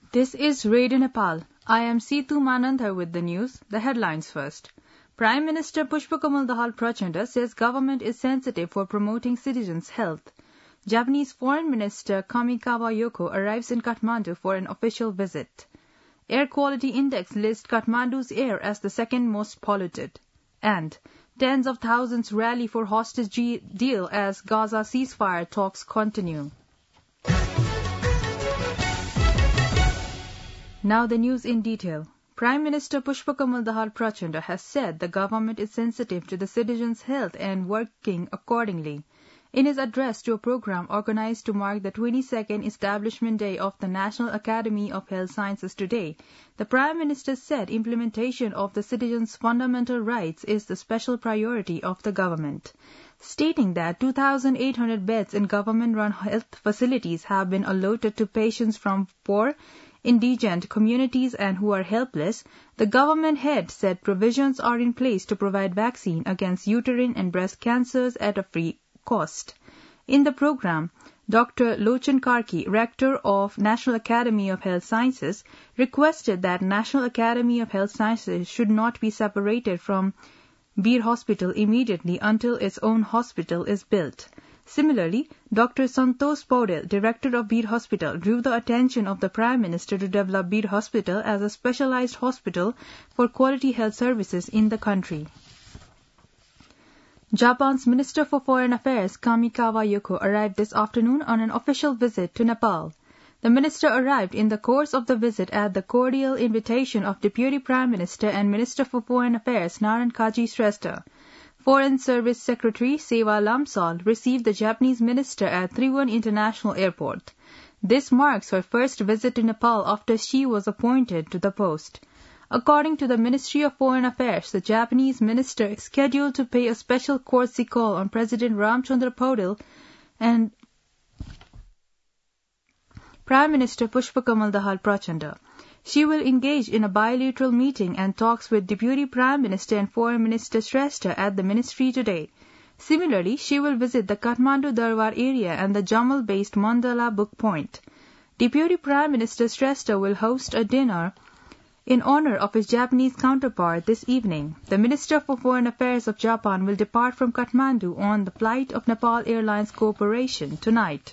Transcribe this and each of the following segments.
This is Radio Nepal. I am Seetu Manandhar with the news. The headlines first. Prime Minister Pushpakamal Dahal Prachanda says government is sensitive for promoting citizens' health. Japanese Foreign Minister Kamikawa Yoko arrives in Kathmandu for an official visit. Air Quality Index lists Kathmandu's air as the second most polluted. And tens of thousands rally for hostage deal as Gaza ceasefire talks continue. Now the news in detail. Prime Minister Pushpakamal Dahal Prachanda has said the government is sensitive to the citizens' health and working accordingly. In his address to a program organized to mark the 22nd Establishment Day of the National Academy of Health Sciences today, the Prime Minister said implementation of the citizens' fundamental rights is the special priority of the government, stating that 2,800 beds in government-run health facilities have been allotted to patients from poor, indigent communities and who are helpless. The government head said provisions are in place to provide vaccine against uterine and breast cancers at a free cost. In the program, Dr. Lochan Karki, Rector of National Academy of Health Sciences, requested that National Academy of Health Sciences should not be separated from Bir Hospital immediately until its own hospital is built. Similarly, Dr. Santosh Paudel, Director of Bir Hospital, drew the attention of the Prime Minister to develop Bir Hospital as a specialized hospital for quality health services in the country. Japan's Minister for Foreign Affairs, Kamikawa Yoko, arrived this afternoon on an official visit to Nepal. The minister arrived in the course of the visit at the cordial invitation of Deputy Prime Minister and Minister for Foreign Affairs, Naran Kaji Shrestha. Foreign Service Secretary Seva Lamsal received the Japanese minister at Trivandrum International Airport. This marks her first visit to Nepal after she was appointed to the post. According to the Ministry of Foreign Affairs, the Japanese minister is scheduled to pay a special courtesy call on President Ramchandra Paudel and Prime Minister Pushpakamal Dahal Prachanda. She will engage in a bilateral meeting and talks with Deputy Prime Minister and Foreign Minister Shrestha at the ministry today. Similarly, she will visit the Kathmandu Darbar area and the Jamal-based Mandala Book Point. Deputy Prime Minister Shrestha will host a dinner in honor of his Japanese counterpart this evening. The Minister for Foreign Affairs of Japan will depart from Kathmandu on the flight of Nepal Airlines Corporation tonight.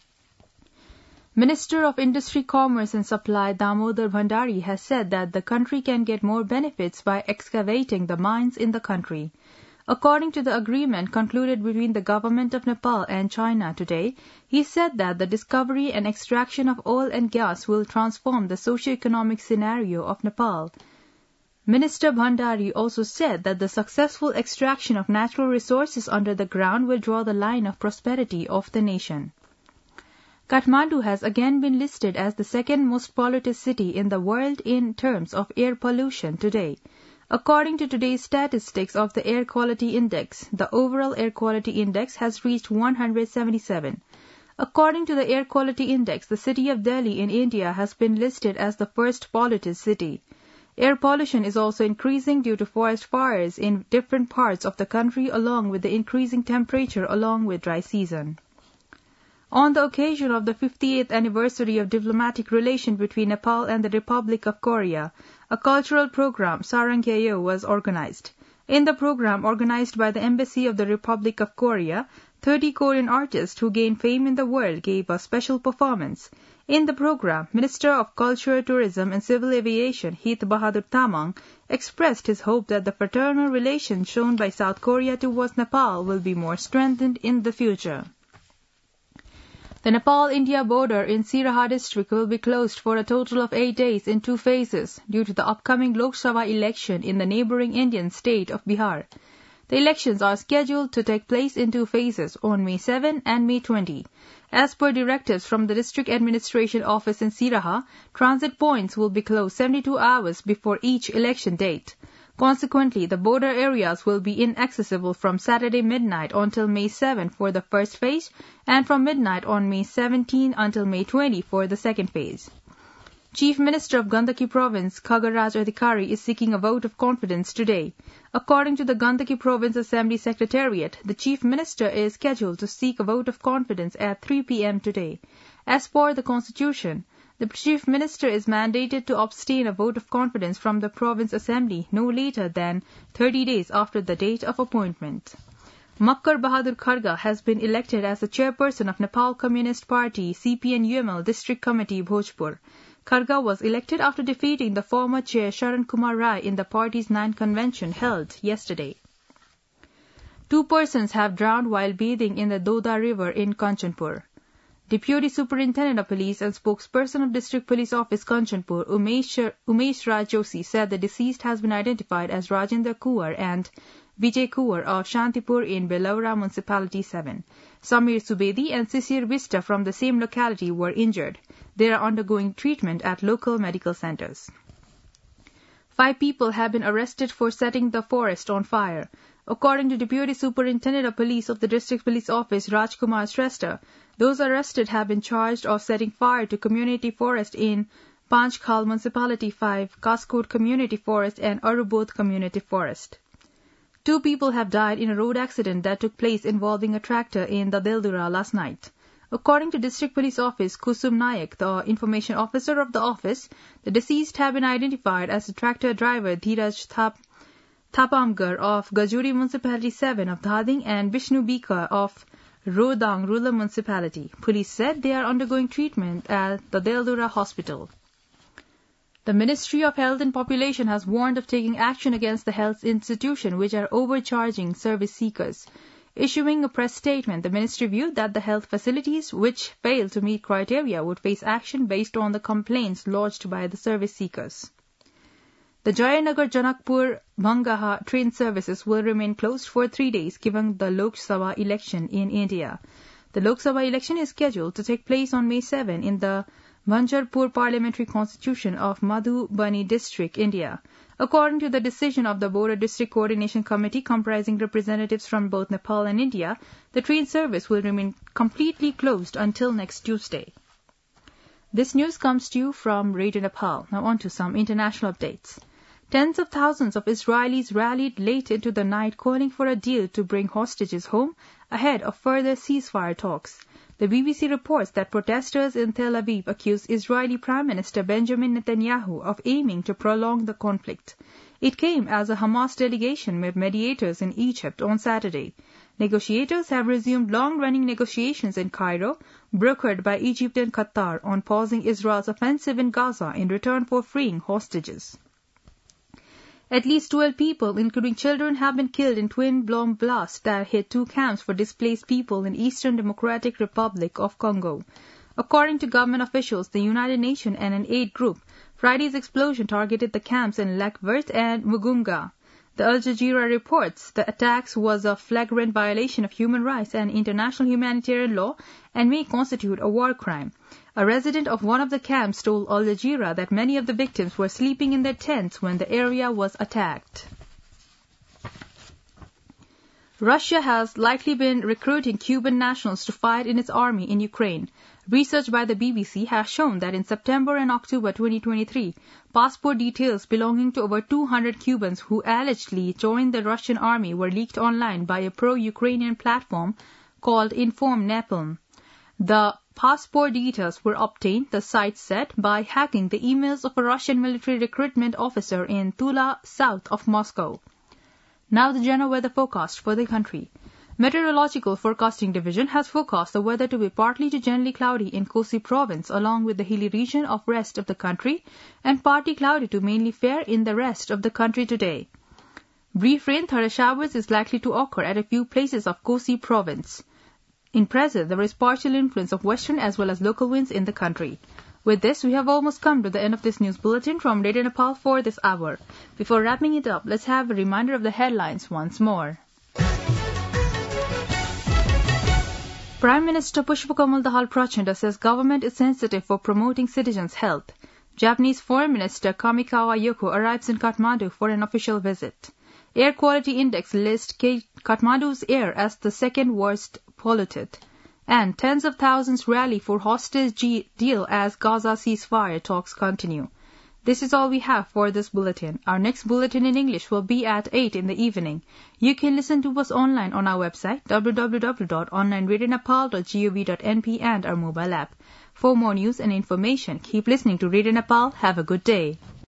Minister of Industry, Commerce and Supply Damodar Bhandari has said that the country can get more benefits by excavating the mines in the country. According to the agreement concluded between the government of Nepal and China today, he said that the discovery and extraction of oil and gas will transform the socio-economic scenario of Nepal. Minister Bhandari also said that the successful extraction of natural resources under the ground will draw the line of prosperity of the nation. Kathmandu has again been listed as the second most polluted city in the world in terms of air pollution today. According to today's statistics of the Air Quality Index, the overall Air Quality Index has reached 177. According to the Air Quality Index, the city of Delhi in India has been listed as the first polluted city. Air pollution is also increasing due to forest fires in different parts of the country along with the increasing temperature along with dry season. On the occasion of the 58th anniversary of diplomatic relation between Nepal and the Republic of Korea, a cultural program, Saranghaeyo, was organized. In the program organized by the Embassy of the Republic of Korea, 30 Korean artists who gained fame in the world gave a special performance. In the program, Minister of Culture, Tourism and Civil Aviation, Hit Bahadur Tamang, expressed his hope that the fraternal relations shown by South Korea towards Nepal will be more strengthened in the future. The Nepal-India border in Siraha district will be closed for a total of 8 days in 2 phases due to the upcoming Lok Sabha election in the neighbouring Indian state of Bihar. The elections are scheduled to take place in 2 phases on May 7 and May 20. As per directives from the District Administration Office in Siraha, transit points will be closed 72 hours before each election date. Consequently, the border areas will be inaccessible from Saturday midnight until May 7 for the first phase and from midnight on May 17 until May 20 for the second phase. Chief Minister of Gandaki Province, Khagaraj Adhikari, is seeking a vote of confidence today. According to the Gandaki Province Assembly Secretariat, the Chief Minister is scheduled to seek a vote of confidence at 3 p.m. today. As per the Constitution, The Chief Minister is mandated to abstain a vote of confidence from the Province Assembly no later than 30 days after the date of appointment. Makkar Bahadur Kharga has been elected as the chairperson of Nepal Communist Party CPN-UML District Committee Bhojpur. Kharga was elected after defeating the former chair Sharan Kumar Rai in the party's 9th convention held yesterday. 2 persons have drowned while bathing in the Doda River in Kanchanpur. Deputy Superintendent of Police and spokesperson of District Police Office Kanchanpur, Umesh Raj Joshi, said the deceased has been identified as Rajendra Kuwar and Vijay Kuwar of Shantipur in Belaura Municipality 7. Samir Subedi and Sisir Vista from the same locality were injured. They are undergoing treatment at local medical centers. 5 people have been arrested for setting the forest on fire. According to Deputy Superintendent of Police of the District Police Office, Rajkumar Shrestha, those arrested have been charged of setting fire to community forest in Panchkhal Municipality 5, Kaskot Community Forest and Arubodh Community Forest. 2 people have died in a road accident that took place involving a tractor in the Deldura last night. According to District Police Office Kusum Nayak, the information officer of the office, the deceased have been identified as the tractor driver Dheeraj Thapamgar of Gajuri Municipality 7 of Dhading and Vishnu Bika of Rodang Rural Municipality. Police said they are undergoing treatment at the Deldura Hospital. The Ministry of Health and Population has warned of taking action against the health institutions which are overcharging service seekers. Issuing a press statement, the ministry viewed that the health facilities which fail to meet criteria would face action based on the complaints lodged by the service seekers. The Jayanagar Janakpur Bhangaha train services will remain closed for 3 days given the Lok Sabha election in India. The Lok Sabha election is scheduled to take place on May 7 in the Bhanjarpur parliamentary constitution of Madhubani district, India. According to the decision of the Border District Coordination Committee comprising representatives from both Nepal and India, the train service will remain completely closed until next Tuesday. This news comes to you from Radio Nepal. Now on to some international updates. Tens of thousands of Israelis rallied late into the night calling for a deal to bring hostages home ahead of further ceasefire talks. The BBC reports that protesters in Tel Aviv accused Israeli Prime Minister Benjamin Netanyahu of aiming to prolong the conflict. It came as a Hamas delegation met mediators in Egypt on Saturday. Negotiators have resumed long-running negotiations in Cairo, brokered by Egypt and Qatar, on pausing Israel's offensive in Gaza in return for freeing hostages. At least 12 people, including children, have been killed in twin bomb blasts that hit 2 camps for displaced people in Eastern Democratic Republic of Congo. According to government officials, the United Nations and an aid group, Friday's explosion targeted the camps in Lac-Vert and Mugunga. The Al Jazeera reports the attacks was a flagrant violation of human rights and international humanitarian law and may constitute a war crime. A resident of one of the camps told Al Jazeera that many of the victims were sleeping in their tents when the area was attacked. Russia has likely been recruiting Cuban nationals to fight in its army in Ukraine. Research by the BBC has shown that in September and October 2023, passport details belonging to over 200 Cubans who allegedly joined the Russian army were leaked online by a pro-Ukrainian platform called Inform Napalm. The passport details were obtained, the site said, by hacking the emails of a Russian military recruitment officer in Tula, south of Moscow. Now the general weather forecast for the country. Meteorological Forecasting Division has forecast the weather to be partly to generally cloudy in Kosi province along with the hilly region of rest of the country and partly cloudy to mainly fair in the rest of the country today. Brief rain thunderstorm showers is likely to occur at a few places of Kosi province. In present, there is partial influence of western as well as local winds in the country. With this, we have almost come to the end of this news bulletin from Radio Nepal for this hour. Before wrapping it up, let's have a reminder of the headlines once more. Prime Minister Pushpakamal Dahal Prachanda says government is sensitive for promoting citizens' health. Japanese Foreign Minister Kamikawa Yoko arrives in Kathmandu for an official visit. Air Quality Index lists Kathmandu's air as the second worst polluted. And tens of thousands rally for hostage deal as Gaza ceasefire talks continue. This is all we have for this bulletin. Our next bulletin in English will be at 8 in the evening. You can listen to us online on our website www.onlineradionepal.gov.np and our mobile app. For more news and information, keep listening to Radio Nepal. Have a good day.